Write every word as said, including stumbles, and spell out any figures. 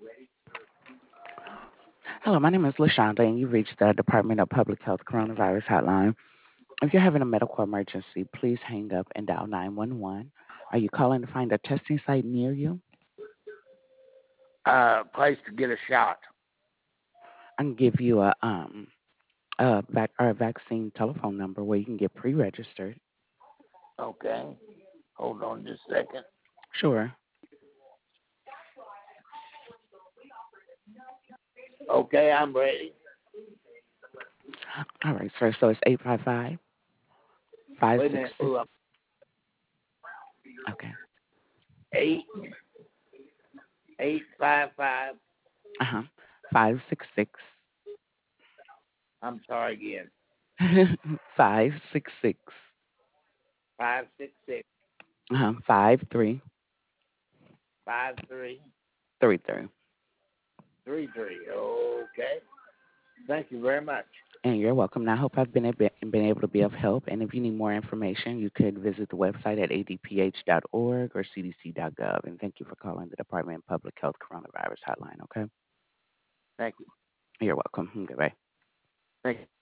Hello, my name is LaShonda, and you reached the Department of Public Health Coronavirus Hotline. If you're having a medical emergency, please hang up and dial nine one one. Are you calling to find a testing site near you? Uh, place to get a shot. I can give you a um a vac or a vaccine telephone number where you can get pre-registered. Okay. Hold on just a second. Sure. Okay, I'm ready. All right, sir. So it's eight five five, five Wait a six minute. six. Ooh, I'm Okay. eight eight five five. Uh-huh. five six six. I'm sorry again. five six six. Five six six Uh-huh. five three five three three three. three three. Okay. Thank you very much. And you're welcome. Now, I hope I've been able, been able to be of help. And if you need more information, you could visit the website at a d p h dot org or c d c dot gov. And thank you for calling the Department of Public Health Coronavirus Hotline, okay? Thank you. You're welcome. Goodbye. Thank you.